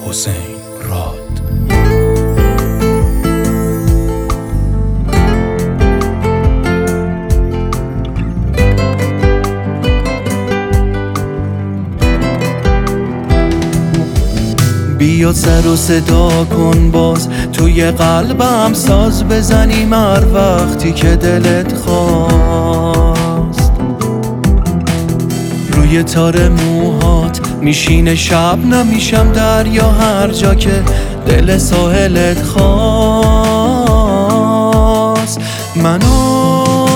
حسین راد. بیا سر و صدا کن باز توی قلبم ساز بزنیم هر وقتی که دلت خواست. روی تار موهات میشینه شب نمیشم دریا هر جا که دل ساحلت خواست. منو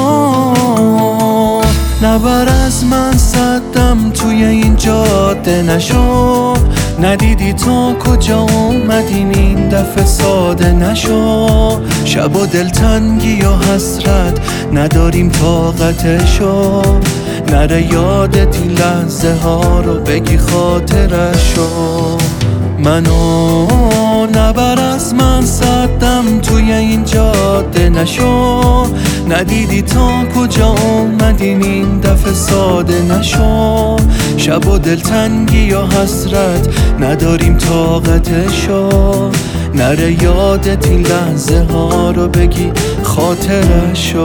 نبر از من صدم توی این جاده نشو، ندیدی تا کجا اومدیم این دفعه ساده نشو. شب و دلتنگی و حسرت نداریم طاقتشو، نره یادت این لحظه ها رو بگی خاطرشو. منو نبر از من صدم توی این جاده نشو، ندیدی تا کجا اومدیم این دفعه ساده نشو. شب و دلتنگی و حسرت نداریم طاقتشو، نره یادت این لحظه ها رو بگی خاطرشو.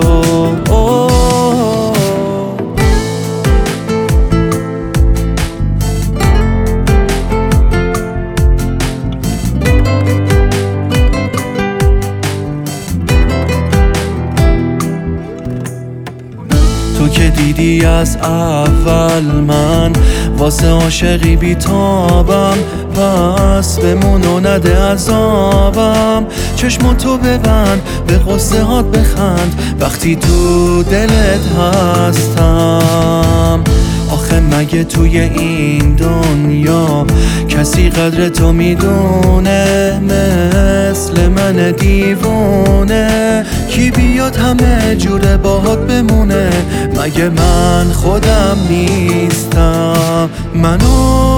تو که دیدی از اول من واسه عاشقی بیتابم، پس بمون و نده عذابم. چشماتو ببند به قصه هات بخند وقتی تو دلت هستم. آخه مگه توی این دنیا کسی قدر تو میدونه مثل من دیوونه؟ کی بیاد همه جوره باهات بمونه؟ مگه من خودم نیستم؟ منو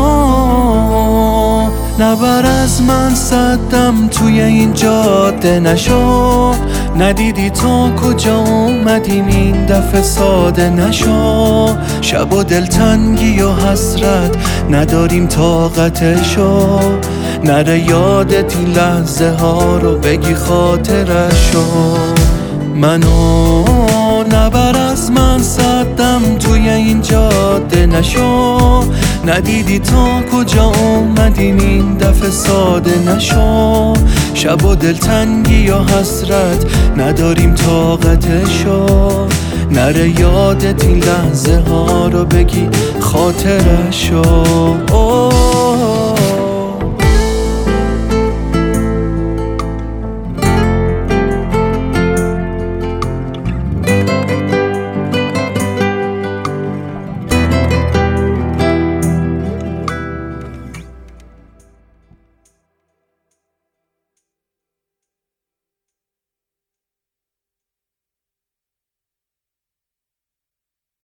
نبر از من صدم توی این جاده نشو، ندیدی تا کجا اومدیم این دفعه ساده نشو. شب و دلتنگی و حسرت نداریم طاقتشو، نره یادت این لحظه ها رو بگی خاطرشو. منو نبر از من صدم توی این جاده نشو، ندیدی تا کجا اومدیم این دفعه ساده نشو. شب و دلتنگی و حسرت نداریم طاقتشو، نره یادت این لحظه ها رو بگی خاطرشو.